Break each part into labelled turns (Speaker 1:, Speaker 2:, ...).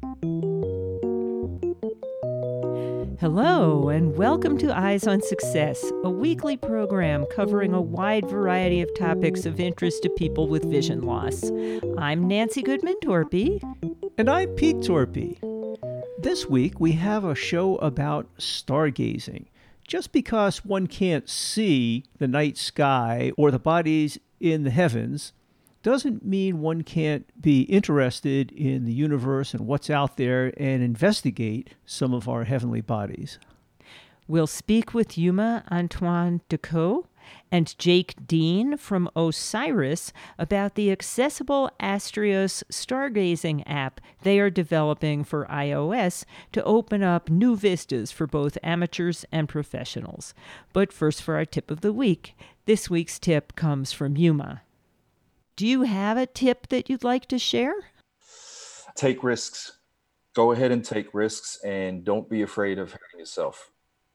Speaker 1: Hello, and welcome to Eyes on Success, a weekly program covering a wide variety of topics of interest to people with vision loss. I'm Nancy Goodman-Torpy.
Speaker 2: And I'm Pete Torpy. This week we have a show about stargazing. Just because one can't see the night sky or the bodies in the heavens doesn't mean one can't be interested in the universe and what's out there and investigate some of our heavenly bodies.
Speaker 1: We'll speak with Yuma Antoine Decaux and Jake Dean from Osiris about the accessible Astrios stargazing app they are developing for iOS to open up new vistas for both amateurs and professionals. But first, for our tip of the week. This week's tip comes from Yuma. Do you have a tip that you'd like to share?
Speaker 3: Take risks. Go ahead and take risks, and don't be afraid of hurting yourself.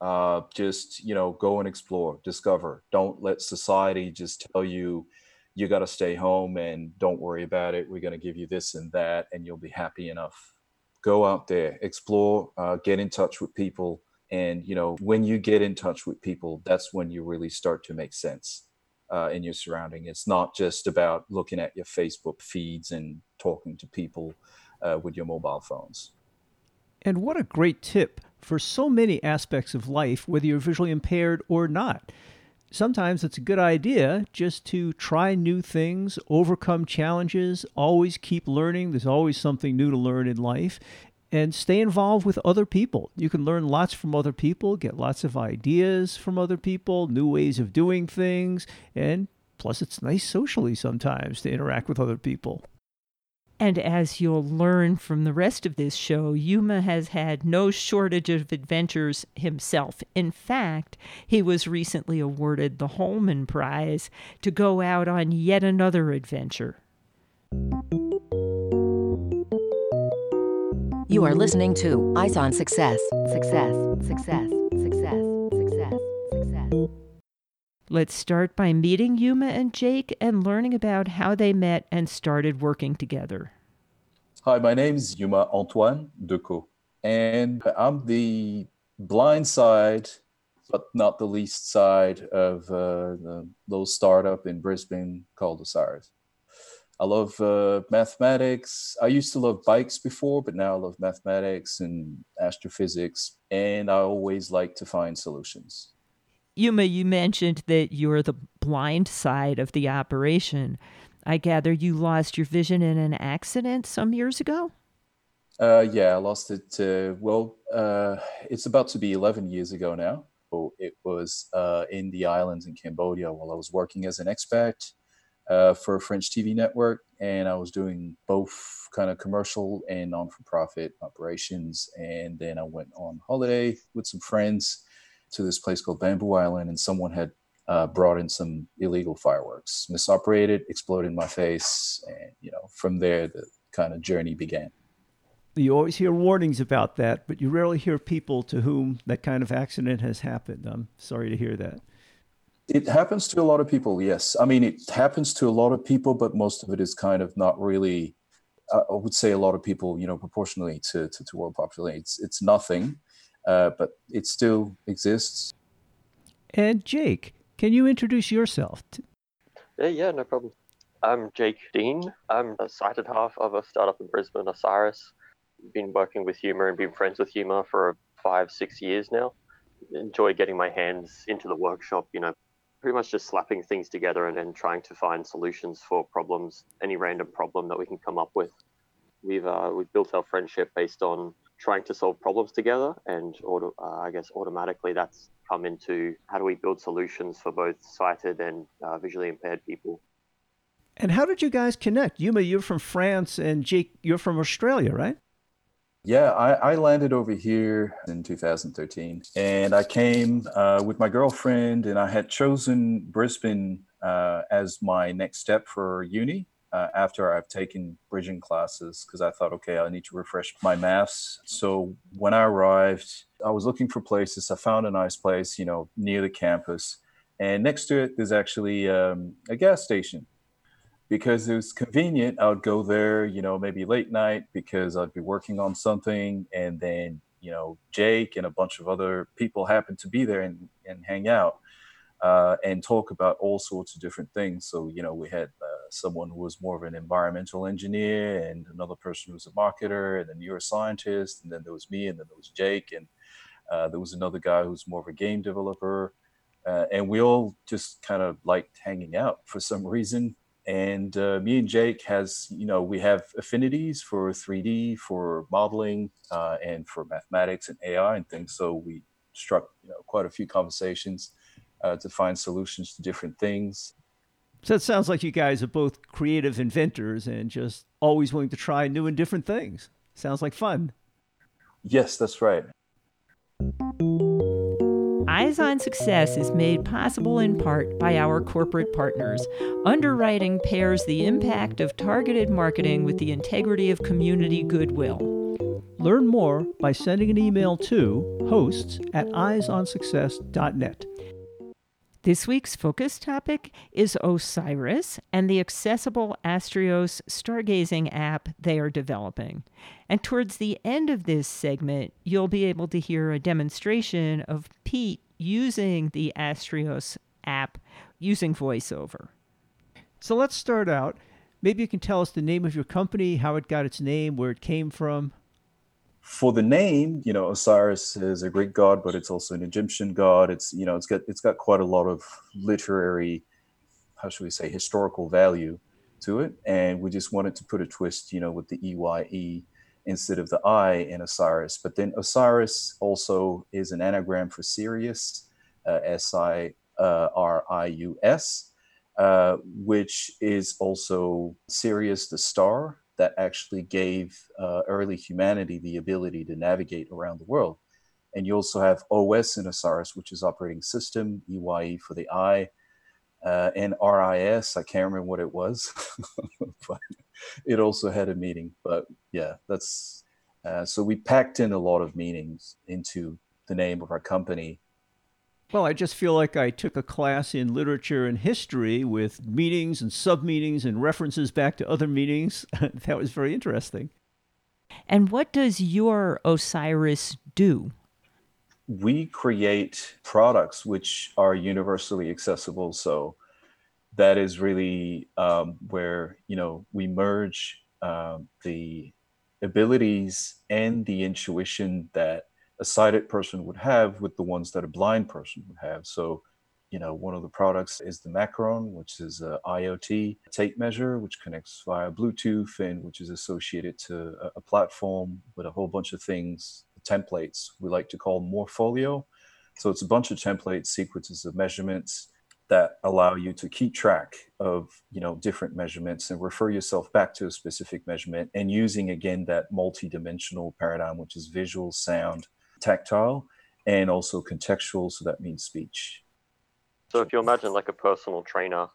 Speaker 3: Just go and explore, discover. Don't let society just tell you got to stay home and don't worry about it. We're going to give you this and that, and you'll be happy enough. Go out there, explore, get in touch with people. And, when you get in touch with people, that's when you really start to make sense in your surrounding. It's not just about looking at your Facebook feeds and talking to people with your mobile phones.
Speaker 2: And what a great tip for so many aspects of life, whether you're visually impaired or not. Sometimes it's a good idea just to try new things, overcome challenges, always keep learning. There's always something new to learn in life. And stay involved with other people. You can learn lots from other people, get lots of ideas from other people, new ways of doing things, and plus it's nice socially sometimes to interact with other people.
Speaker 1: And as you'll learn from the rest of this show, Yuma has had no shortage of adventures himself. In fact, he was recently awarded the Holman Prize to go out on yet another adventure.
Speaker 4: You are listening to Eyes on Success. Success, success, success, success, success.
Speaker 1: Let's start by meeting Yuma and Jake and learning about how they met and started working together.
Speaker 3: Hi, my name's Yuma Antoine Decaux, and I'm the blind side, but not the least side of the little startup in Brisbane called Osiris. I love mathematics. I used to love bikes before, but now I love mathematics and astrophysics, and I always like to find solutions.
Speaker 1: Yuma, you mentioned that you're the blind side of the operation. I gather you lost your vision in an accident some years ago?
Speaker 3: Yeah, I lost it. It's about to be 11 years ago now. It was in the islands in Cambodia while I was working as an expat for a French TV network, and I was doing both kind of commercial and non-for-profit operations. And then I went on holiday with some friends to this place called Bamboo Island, and someone had brought in some illegal fireworks, misoperated, exploded in my face, and from there the kind of journey began.
Speaker 2: You always hear warnings about that, but you rarely hear people to whom that kind of accident has happened. I'm sorry to hear that.
Speaker 3: It happens to a lot of people, yes. I mean, it happens to a lot of people, but most of it is kind of not really, I would say a lot of people, proportionally to world population. It's nothing, but it still exists.
Speaker 2: And Jake, can you introduce yourself?
Speaker 5: Yeah, no problem. I'm Jake Dean. I'm a sighted half of a startup in Brisbane, Osiris. Been working with Yuma and been friends with Yuma for 5-6 years now. Enjoy getting my hands into the workshop, pretty much just slapping things together and trying to find solutions for problems, any random problem that we can come up with. We've built our friendship based on trying to solve problems together, and I guess automatically that's come into how do we build solutions for both sighted and visually impaired people.
Speaker 2: And how did you guys connect? Yuma, you're from France, and Jake, you're from Australia, right?
Speaker 3: Yeah, I landed over here in 2013, and I came with my girlfriend, and I had chosen Brisbane as my next step for uni after I've taken bridging classes, because I thought, okay, I need to refresh my maths. So when I arrived, I was looking for places. I found a nice place, near the campus, and next to it, there's actually a gas station. because it was convenient. I would go there, maybe late night because I'd be working on something. And then, Jake and a bunch of other people happened to be there and hang out and talk about all sorts of different things. So, we had someone who was more of an environmental engineer and another person who was a marketer and a neuroscientist. And then there was me and then there was Jake. And there was another guy who's more of a game developer. And we all just kind of liked hanging out for some reason. And me and Jake we have affinities for 3D, for modeling, and for mathematics and AI and things. So we struck, quite a few conversations to find solutions to different things.
Speaker 2: So it sounds like you guys are both creative inventors and just always willing to try new and different things. Sounds like fun.
Speaker 3: Yes, that's right.
Speaker 1: Eyes on Success is made possible in part by our corporate partners. Underwriting pairs the impact of targeted marketing with the integrity of community goodwill.
Speaker 2: Learn more by sending an email to hosts@eyesonsuccess.net.
Speaker 1: This week's focus topic is OSIRIS and the accessible Astrios stargazing app they are developing. And towards the end of this segment, you'll be able to hear a demonstration of Pete using the Astrios app using VoiceOver.
Speaker 2: So let's start out. Maybe you can tell us the name of your company, how it got its name, where it came from.
Speaker 3: For the name, Osiris is a Greek god, but it's also an Egyptian god. It's got quite a lot of literary, how should we say, historical value to it. And we just wanted to put a twist, with the EYE instead of the I in Osiris. But then Osiris also is an anagram for Sirius, Sirius, which is also Sirius the star that actually gave early humanity the ability to navigate around the world. And you also have OS in Osiris, which is operating system, EYE for the I, and RIS, I can't remember what it was, but it also had a meaning. But yeah, that's, so we packed in a lot of meanings into the name of our company.
Speaker 2: Well, I just feel like I took a class in literature and history with meanings and sub-meanings and references back to other meanings. That was very interesting.
Speaker 1: And what does your Osiris do?
Speaker 3: We create products which are universally accessible. So that is really where, we merge the abilities and the intuition that a sighted person would have with the ones that a blind person would have. So, one of the products is the Macron, which is a IoT tape measure, which connects via Bluetooth and which is associated to a platform with a whole bunch of things, templates we like to call Morpholio. So it's a bunch of templates, sequences of measurements that allow you to keep track of, different measurements and refer yourself back to a specific measurement, and using, again, that multi-dimensional paradigm, which is visual, sound, tactile, and also contextual. So that means speech.
Speaker 5: So if you imagine like a personal trainer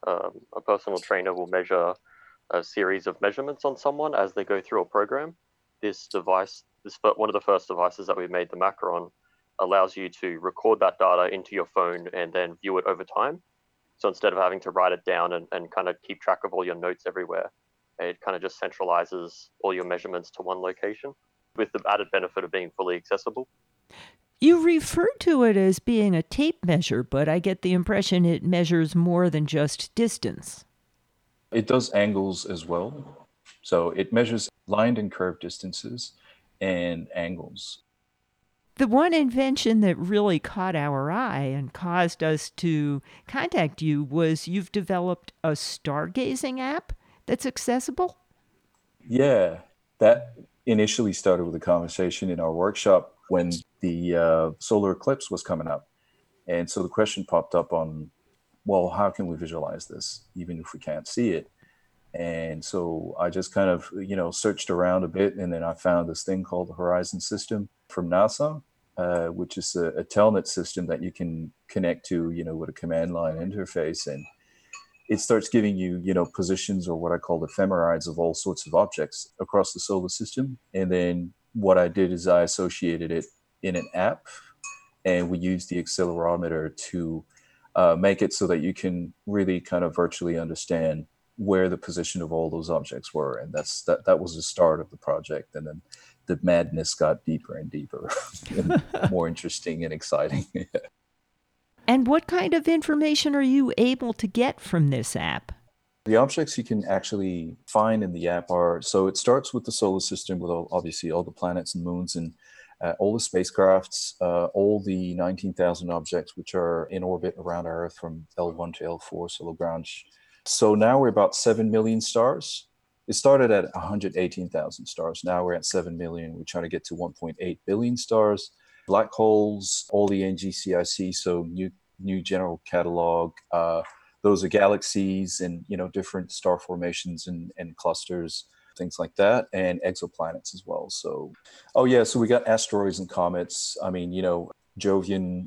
Speaker 5: will measure a series of measurements on someone as they go through a program. This device, one of the first devices that we made, the Macron, allows you to record that data into your phone and then view it over time. So instead of having to write it down and kind of keep track of all your notes everywhere, it kind of just centralizes all your measurements to one location with the added benefit of being fully accessible.
Speaker 1: You refer to it as being a tape measure, but I get the impression it measures more than just distance.
Speaker 3: It does angles as well. So it measures lined and curved distances and angles.
Speaker 1: The one invention that really caught our eye and caused us to contact you was you've developed a stargazing app that's accessible?
Speaker 3: Yeah, that initially started with a conversation in our workshop when the solar eclipse was coming up. And so the question popped up on, well, how can we visualize this, even if we can't see it? And so I just kind of, searched around a bit, and then I found this thing called the Horizon System from NASA, which is a telnet system that you can connect to, with a command line interface. And it starts giving you, positions, or what I call ephemerides of all sorts of objects across the solar system. And then what I did is I associated it in an app, and we used the accelerometer to make it so that you can really kind of virtually understand, where the position of all those objects were. And that was the start of the project. And then the madness got deeper and deeper and more interesting and exciting.
Speaker 1: And what kind of information are you able to get from this app?
Speaker 3: The objects you can actually find in the app are, so it starts with the solar system with obviously all the planets and moons and all the spacecrafts, all the 19,000 objects which are in orbit around our Earth from L1 to L4, so Lagrange. So now we're about 7 million stars. It started at 118,000 stars. Now we're at 7 million. We're trying to get to 1.8 billion stars. Black holes, all the NGCIC, so new general catalog. Those are galaxies and, different star formations and clusters, things like that, and exoplanets as well. So, so we got asteroids and comets. I mean, Jovian,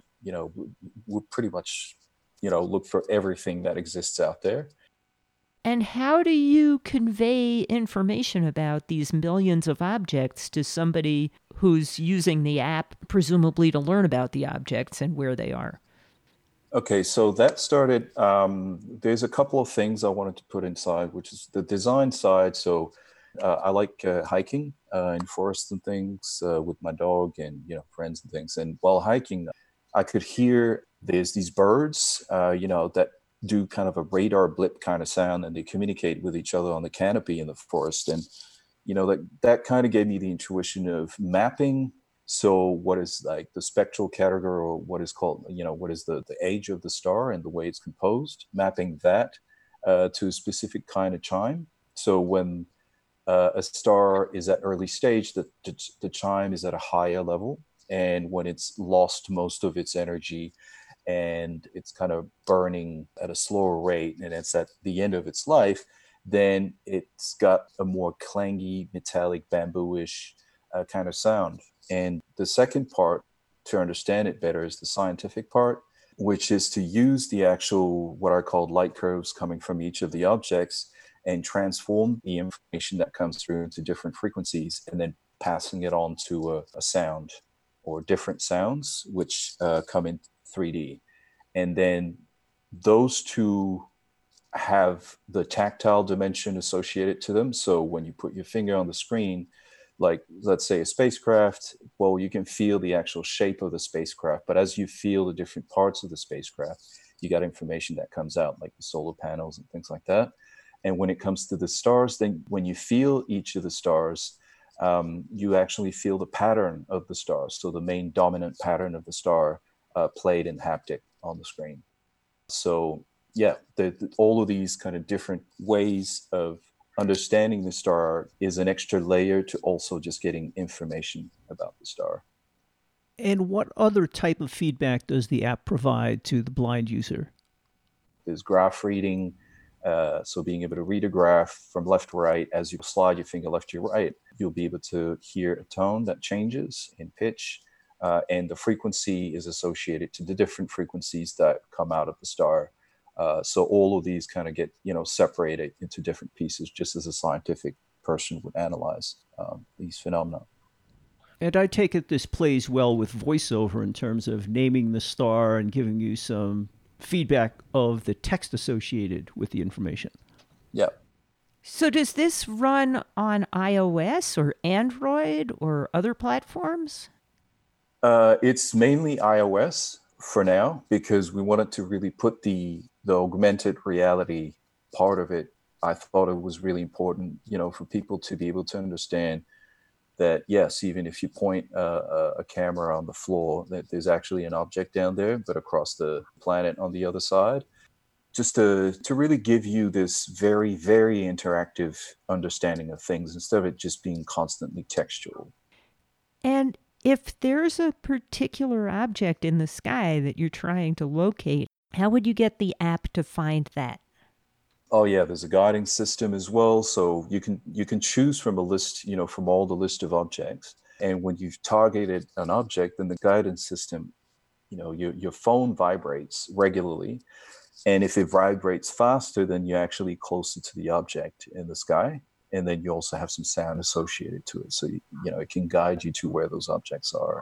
Speaker 3: we pretty much, look for everything that exists out there.
Speaker 1: And how do you convey information about these millions of objects to somebody who's using the app, presumably to learn about the objects and where they are?
Speaker 3: Okay, so that started, there's a couple of things I wanted to put inside, which is the design side. So I like hiking in forests and things with my dog and, friends and things. And while hiking, I could hear there's these birds, that do kind of a radar blip kind of sound, and they communicate with each other on the canopy in the forest. And, that kind of gave me the intuition of mapping. So what is like the spectral category, or what is called, what is the age of the star and the way it's composed, mapping that to a specific kind of chime. So when a star is at early stage, the chime is at a higher level. And when it's lost most of its energy and it's kind of burning at a slower rate and it's at the end of its life, then it's got a more clangy, metallic, bamboo-ish kind of sound. And the second part, to understand it better, is the scientific part, which is to use the actual, what are called light curves coming from each of the objects and transform the information that comes through into different frequencies and then passing it on to a sound or different sounds, which come in 3D. And then those two have the tactile dimension associated to them. So when you put your finger on the screen, like let's say a spacecraft, well, you can feel the actual shape of the spacecraft. But as you feel the different parts of the spacecraft, you got information that comes out, like the solar panels and things like that. And when it comes to the stars, then when you feel each of the stars, you actually feel the pattern of the stars. So the main dominant pattern of the star played in haptic on the screen. So yeah, all of these kind of different ways of understanding the star is an extra layer to also just getting information about the star.
Speaker 2: And what other type of feedback does the app provide to the blind user?
Speaker 3: There's graph reading. So being able to read a graph from left to right, as you slide your finger left to right, you'll be able to hear a tone that changes in pitch. And the frequency is associated to the different frequencies that come out of the star. So all of these kind of get, separated into different pieces, just as a scientific person would analyze these phenomena.
Speaker 2: And I take it this plays well with voiceover in terms of naming the star and giving you some feedback of the text associated with the information.
Speaker 3: Yeah.
Speaker 1: So does this run on iOS or Android or other platforms?
Speaker 3: It's mainly iOS for now, because we wanted to really put the augmented reality part of it. I thought it was really important, for people to be able to understand that, yes, even if you point a camera on the floor, that there's actually an object down there, but across the planet on the other side, just to really give you this very, very interactive understanding of things instead of it just being constantly textual.
Speaker 1: And if there's a particular object in the sky that you're trying to locate, how would you get the app to find that?
Speaker 3: Oh yeah, there's a guiding system as well. So you can choose from a list, from all the list of objects. And when you've targeted an object, then the guidance system, your phone vibrates regularly. And if it vibrates faster, then you're actually closer to the object in the sky. And then you also have some sound associated to it. So, it can guide you to where those objects are.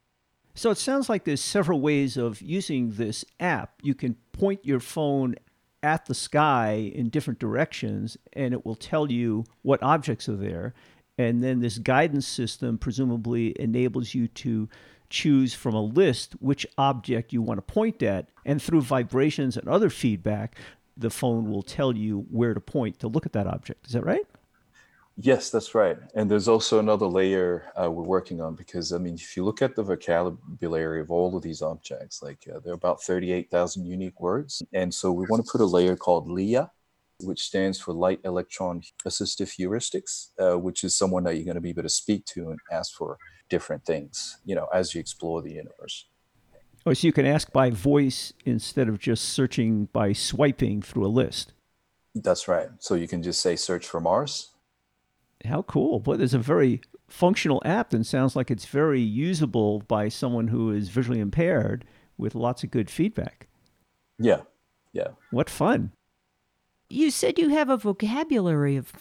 Speaker 2: So it sounds like there's several ways of using this app. You can point your phone at the sky in different directions, and it will tell you what objects are there. And then this guidance system presumably enables you to choose from a list which object you want to point at. And through vibrations and other feedback, the phone will tell you where to point to look at that object. Is that right?
Speaker 3: Yes, that's right. And there's also another layer we're working on because, I mean, if you look at the vocabulary of all of these objects, like there are about 38,000 unique words. And so we want to put a layer called LIA, which stands for Light Electron Assistive Heuristics, which is someone that you're going to be able to speak to and ask for different things, as you explore the universe.
Speaker 2: Oh, so you can ask by voice instead of just searching by swiping through a list.
Speaker 3: That's right. So you can just say search for Mars.
Speaker 2: How cool. Boy, there's a very functional app and sounds like it's very usable by someone who is visually impaired with lots of good feedback.
Speaker 3: Yeah.
Speaker 2: What fun.
Speaker 1: You said you have a vocabulary of,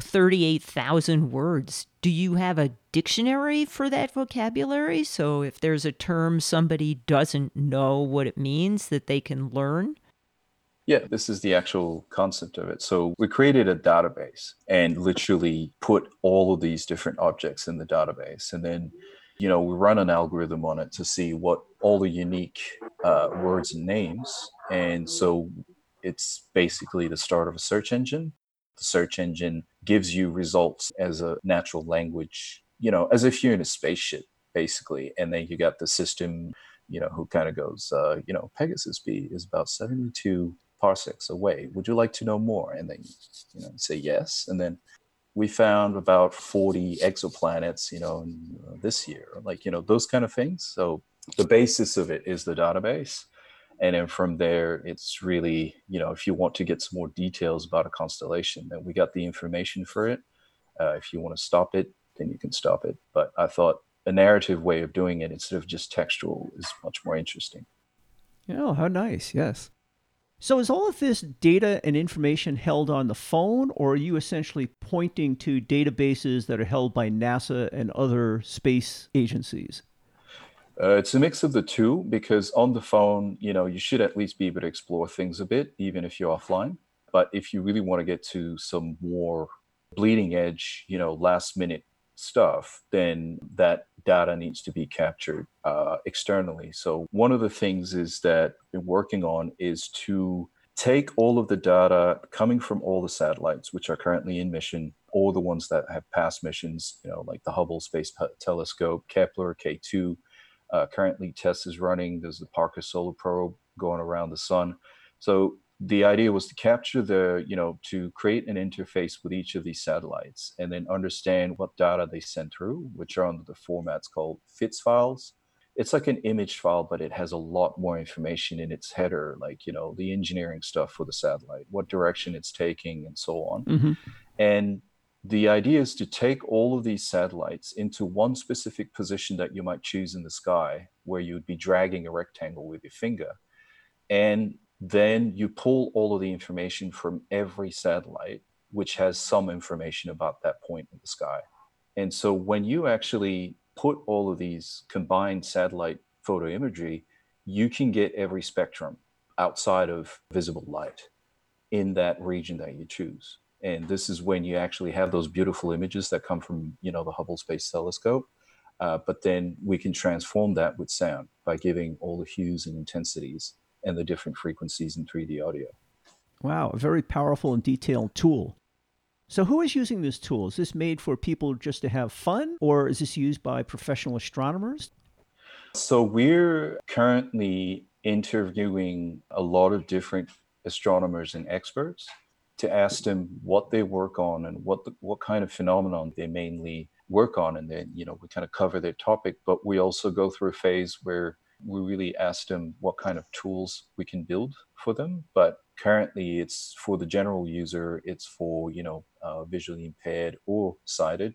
Speaker 1: 38,000 words. Do you have a dictionary for that vocabulary? So if there's a term somebody doesn't know what it means, that they can learn?
Speaker 3: Yeah, this is the actual concept of it. So we created a database and literally put all of these different objects in the database. And then, we run an algorithm on it to see what all the unique words and names. And so it's basically the start of a search engine. The search engine gives you results as a natural language, as if you're in a spaceship, basically. And then you got the system, who kind of goes, Pegasus B is about 72 parsecs away. Would you like to know more? And then, you say yes. And then we found about 40 exoplanets, this year, those kind of things. So the basis of it is the database. And then from there, it's really, if you want to get some more details about a constellation, then we got the information for it. If you want to stop it, then you can stop it. But I thought a narrative way of doing it instead of just textual is much more interesting.
Speaker 2: Oh, how nice. Yes. So is all of this data and information held on the phone, or are you essentially pointing to databases that are held by NASA and other space agencies?
Speaker 3: It's a mix of the two, because on the phone, you should at least be able to explore things a bit, even if you're offline. But if you really want to get to some more bleeding edge, last minute stuff, then that data needs to be captured externally. So one of the things is that I've been working on is to take all of the data coming from all the satellites, which are currently in mission, or the ones that have passed missions, like the Hubble Space Telescope, Kepler, K2. Currently, TESS is running. There's the Parker Solar Probe going around the sun. So the idea was to capture to create an interface with each of these satellites and then understand what data they send through, which are under the formats called FITS files. It's like an image file, but it has a lot more information in its header, like, the engineering stuff for the satellite, what direction it's taking, and so on.
Speaker 2: Mm-hmm.
Speaker 3: And the idea is to take all of these satellites into one specific position that you might choose in the sky, where you'd be dragging a rectangle with your finger. And then you pull all of the information from every satellite, which has some information about that point in the sky. And so when you actually put all of these combined satellite photo imagery, you can get every spectrum outside of visible light in that region that you choose. And this is when you actually have those beautiful images that come from, the Hubble Space Telescope. But then we can transform that with sound by giving all the hues and intensities and the different frequencies in 3D audio.
Speaker 2: Wow, a very powerful and detailed tool. So who is using this tool? Is this made for people just to have fun, or is this used by professional astronomers?
Speaker 3: So we're currently interviewing a lot of different astronomers and experts to ask them what they work on and what kind of phenomenon they mainly work on. And then, we kind of cover their topic, but we also go through a phase where we really ask them what kind of tools we can build for them. But currently it's for the general user, it's for, visually impaired or sighted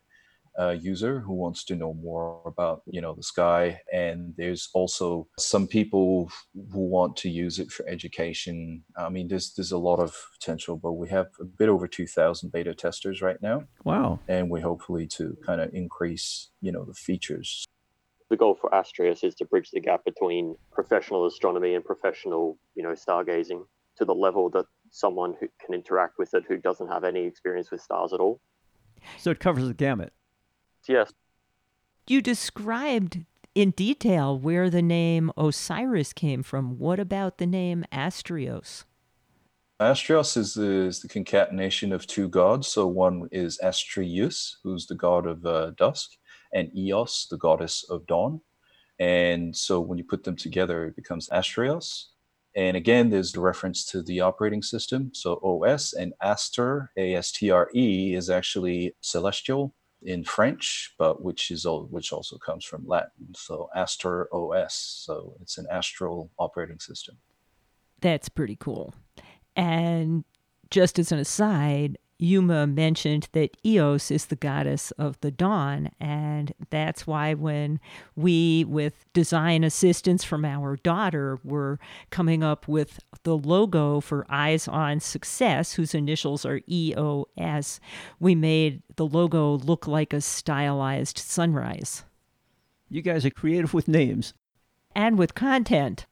Speaker 3: user who wants to know more about, the sky. And there's also some people who want to use it for education. I mean, there's a lot of potential, but we have a bit over 2,000 beta testers right now.
Speaker 2: Wow.
Speaker 3: And we hopefully to kind of increase, the features.
Speaker 5: The goal for Astrios is to bridge the gap between professional astronomy and professional, stargazing to the level that someone who can interact with it who doesn't have any experience with stars at all.
Speaker 2: So it covers the gamut.
Speaker 5: Yes.
Speaker 1: You described in detail where the name Osiris came from. What about the name Astrios?
Speaker 3: Astrios is the concatenation of two gods. So one is Astrius, who's the god of dusk, and Eos, the goddess of dawn. And so when you put them together, it becomes Astrios. And again, there's the reference to the operating system. So OS, and Astre, A-S-T-R-E, is actually celestial in French, but which also comes from Latin. So Astre OS. So it's an astral operating system.
Speaker 1: That's pretty cool. And just as an aside, Yuma mentioned that Eos is the goddess of the dawn, and that's why when we, with design assistance from our daughter, were coming up with the logo for Eyes on Success, whose initials are EOS, we made the logo look like a stylized sunrise.
Speaker 2: You guys are creative with names.
Speaker 1: And with content.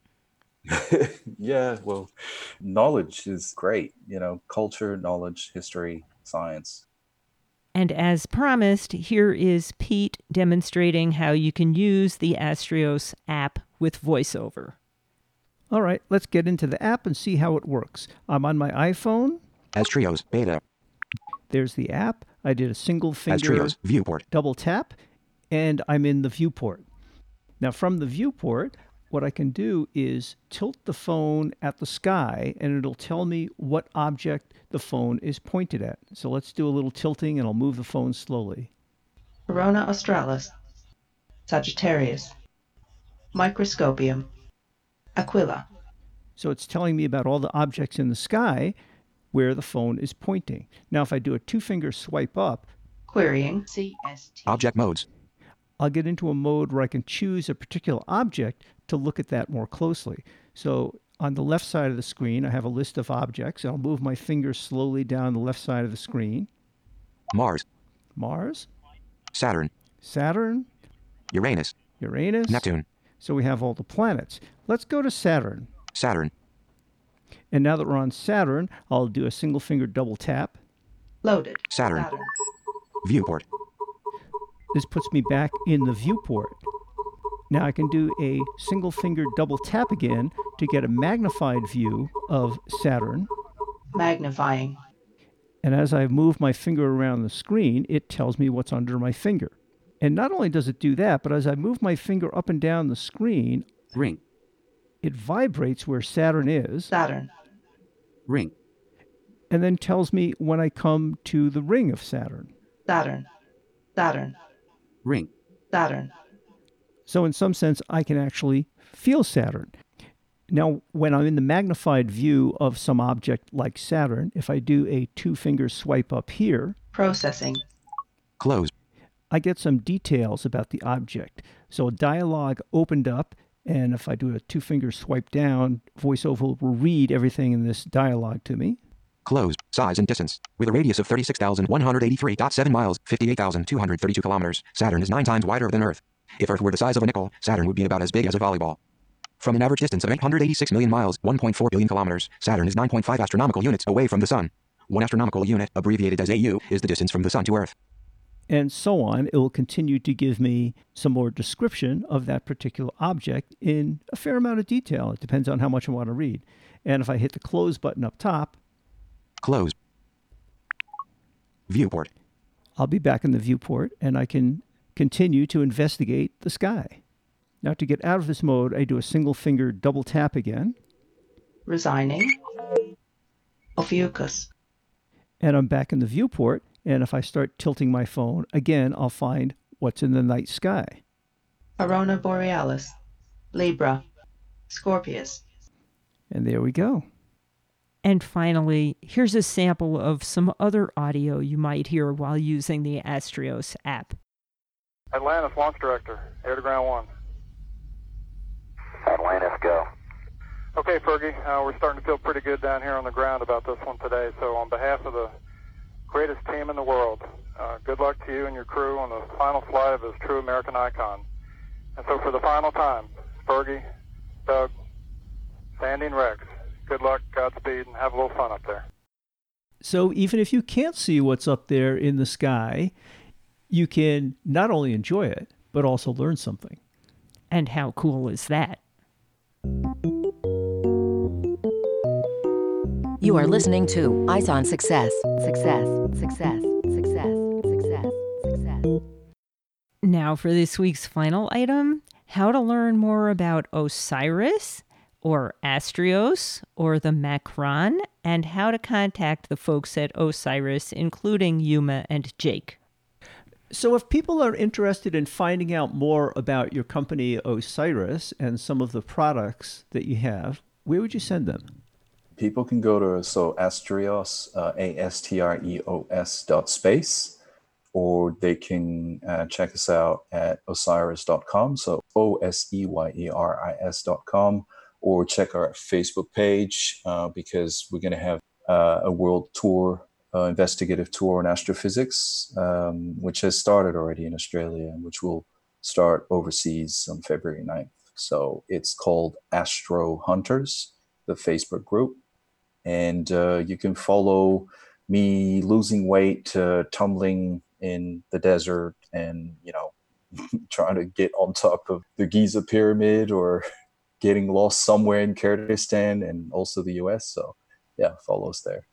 Speaker 3: Yeah, well, knowledge is great. Culture, knowledge, history, science.
Speaker 1: And as promised, here is Pete demonstrating how you can use the Astrios app with VoiceOver.
Speaker 2: All right, let's get into the app and see how it works. I'm on my iPhone.
Speaker 6: Astrios beta.
Speaker 2: There's the app. I did a single finger
Speaker 6: Astrios viewport.
Speaker 2: double tap, and I'm in the viewport. Now, from the viewport, what I can do is tilt the phone at the sky, and it'll tell me what object the phone is pointed at. So let's do a little tilting, and I'll move the phone slowly.
Speaker 7: Corona Australis, Sagittarius, Microscopium, Aquila.
Speaker 2: So it's telling me about all the objects in the sky where the phone is pointing. Now, if I do a two-finger swipe up,
Speaker 7: Querying, CST.
Speaker 6: Object modes.
Speaker 2: I'll get into a mode where I can choose a particular object to look at that more closely. So on the left side of the screen, I have a list of objects. I'll move my finger slowly down the left side of the screen.
Speaker 6: Mars.
Speaker 2: Mars.
Speaker 6: Saturn.
Speaker 2: Saturn.
Speaker 6: Uranus.
Speaker 2: Uranus.
Speaker 6: Neptune.
Speaker 2: So we have all the planets. Let's go to Saturn.
Speaker 6: Saturn.
Speaker 2: And now that we're on Saturn, I'll do a single finger double tap.
Speaker 7: Loaded.
Speaker 6: Saturn. Viewport.
Speaker 2: This puts me back in the viewport. Now I can do a single finger double tap again to get a magnified view of Saturn.
Speaker 7: Magnifying.
Speaker 2: And as I move my finger around the screen, it tells me what's under my finger. And not only does it do that, but as I move my finger up and down the screen,
Speaker 8: Ring.
Speaker 2: it vibrates where Saturn is.
Speaker 7: Saturn.
Speaker 8: Ring.
Speaker 2: And then tells me when I come to the ring of Saturn.
Speaker 7: Saturn. Saturn.
Speaker 8: Ring.
Speaker 7: Saturn.
Speaker 2: So in some sense, I can actually feel Saturn. Now, when I'm in the magnified view of some object like Saturn, if I do a two-finger swipe up here,
Speaker 7: Processing.
Speaker 6: Close.
Speaker 2: I get some details about the object. So a dialogue opened up, and if I do a two-finger swipe down, VoiceOver will read everything in this dialogue to me.
Speaker 6: Close. Size and distance. With a radius of 36,183.7 miles, 58,232 kilometers, Saturn is 9 times wider than Earth. If Earth were the size of a nickel, Saturn would be about as big as a volleyball. From an average distance of 886 million miles, 1.4 billion kilometers, Saturn is 9.5 astronomical units away from the Sun. 1 astronomical unit, abbreviated as AU, is the distance from the Sun to Earth.
Speaker 2: And so on. It will continue to give me some more description of that particular object in a fair amount of detail. It depends on how much I want to read. And if I hit the close button up top,
Speaker 6: Close. Viewport.
Speaker 2: I'll be back in the viewport, and I can continue to investigate the sky. Now, to get out of this mode, I do a single finger double tap again.
Speaker 7: Resigning. Ophiuchus.
Speaker 2: And I'm back in the viewport, and if I start tilting my phone, again, I'll find what's in the night sky.
Speaker 7: Corona Borealis. Libra. Scorpius.
Speaker 2: And there we go.
Speaker 1: And finally, here's a sample of some other audio you might hear while using the Astrios app.
Speaker 9: Atlantis Launch Director, air to ground 1.
Speaker 10: Atlantis, go.
Speaker 9: Okay, Fergie, we're starting to feel pretty good down here on the ground about this one today. So on behalf of the greatest team in the world, good luck to you and your crew on the final flight of this true American icon. And so for the final time, Fergie, Doug, Sandy, and Rex, Good luck, Godspeed, and have a little fun up there.
Speaker 2: So even if you can't see what's up there in the sky, you can not only enjoy it, but also learn something.
Speaker 1: And how cool is that?
Speaker 4: You are listening to Eyes on Success. Success, success, success, success, success.
Speaker 1: Now for this week's final item, how to learn more about Osiris or Astrios or the Macron, and how to contact the folks at Osiris, including Yuma and Jake.
Speaker 2: So if people are interested in finding out more about your company Osiris and some of the products that you have, where would you send them?
Speaker 3: People can go to Astrios, ASTREOS.space, or they can check us out at osiris.com, so OSEYERIS.com, or check our Facebook page because we're going to have a world tour, investigative tour on astrophysics, which has started already in Australia and which will start overseas on February 9th. So it's called Astro Hunters, the Facebook group. And you can follow me losing weight, tumbling in the desert and, trying to get on top of the Giza pyramid or getting lost somewhere in Kyrgyzstan and also the US. So yeah, follow us there.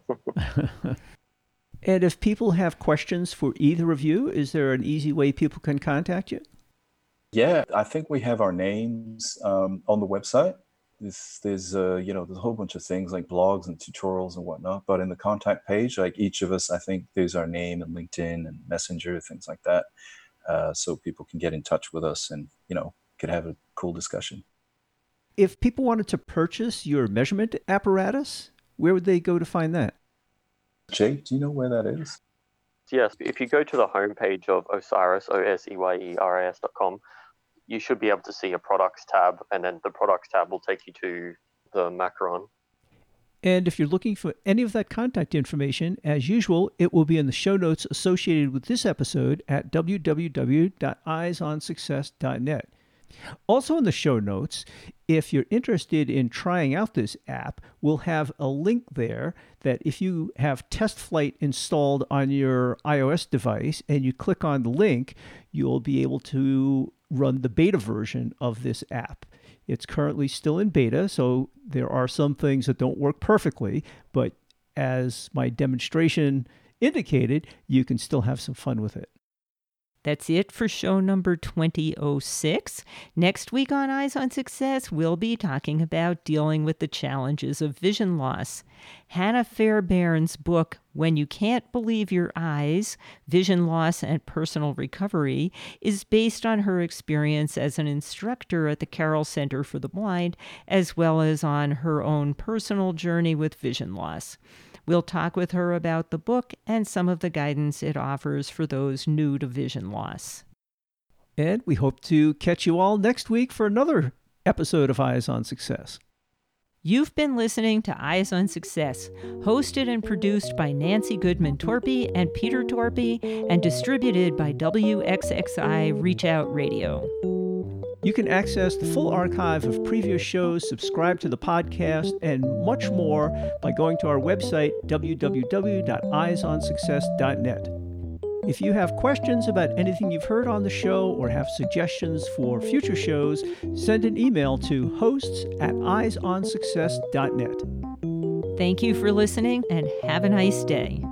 Speaker 2: And if people have questions for either of you, is there an easy way people can contact you?
Speaker 3: Yeah, I think we have our names on the website. There's a whole bunch of things like blogs and tutorials and whatnot, but in the contact page, like each of us, I think there's our name and LinkedIn and Messenger, things like that. So people can get in touch with us and, could have a cool discussion.
Speaker 2: If people wanted to purchase your measurement apparatus, where would they go to find that?
Speaker 3: Jake, do you know where that is?
Speaker 5: Yes, if you go to the homepage of Osiris, OSEYERIS.com, you should be able to see a products tab, and then the products tab will take you to the Macron.
Speaker 2: And if you're looking for any of that contact information, as usual, it will be in the show notes associated with this episode at www.eyesonsuccess.net. Also in the show notes, if you're interested in trying out this app, we'll have a link there that if you have Test Flight installed on your iOS device and you click on the link, you'll be able to run the beta version of this app. It's currently still in beta, so there are some things that don't work perfectly, but as my demonstration indicated, you can still have some fun with it.
Speaker 1: That's it for show number 2006. Next week on Eyes on Success, we'll be talking about dealing with the challenges of vision loss. Hannah Fairbairn's book, When You Can't Believe Your Eyes, Vision Loss and Personal Recovery, is based on her experience as an instructor at the Carroll Center for the Blind, as well as on her own personal journey with vision loss. We'll talk with her about the book and some of the guidance it offers for those new to vision loss.
Speaker 2: And we hope to catch you all next week for another episode of Eyes on Success.
Speaker 1: You've been listening to Eyes on Success, hosted and produced by Nancy Goodman Torpy and Peter Torpy, and distributed by WXXI Reach Out Radio.
Speaker 2: You can access the full archive of previous shows, subscribe to the podcast, and much more by going to our website, www.eyesonsuccess.net. If you have questions about anything you've heard on the show or have suggestions for future shows, send an email to hosts@eyesonsuccess.net.
Speaker 1: Thank you for listening and have a nice day.